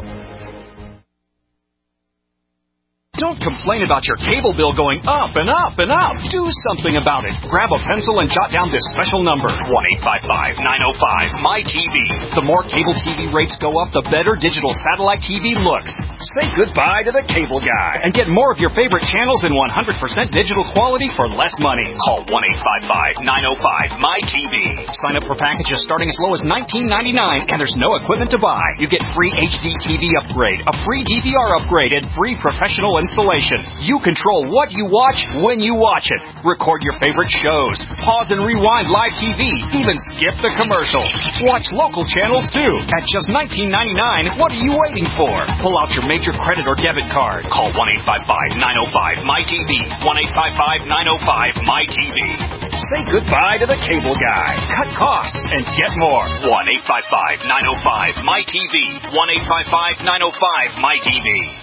Don't complain about your cable bill going up and up and up. Do something about it. Grab a pencil and jot down this special number, one eight five five, nine oh five, M Y T V. The more cable T V rates go up, the better digital satellite T V looks. Say goodbye to the cable guy and get more of your favorite channels in one hundred percent digital quality for less money. Call one eight five five, nine oh five, M Y T V. Sign up for packages starting as low as nineteen ninety-nine, and there's no equipment to buy. You get free H D T V upgrade, a free D V R upgrade, and free professional installation. You control what you watch when you watch it. Record your favorite shows. Pause and rewind live T V. Even skip the commercials. Watch local channels too. At just nineteen ninety-nine, what are you waiting for? Pull out your major credit or debit card. Call one eight five five, nine oh five, M Y T V. one eight five five, nine oh five, M Y T V. Say goodbye to the cable guy. Cut costs and get more. one eight five five, nine oh five, M Y T V. one eight five five, nine oh five, M Y T V.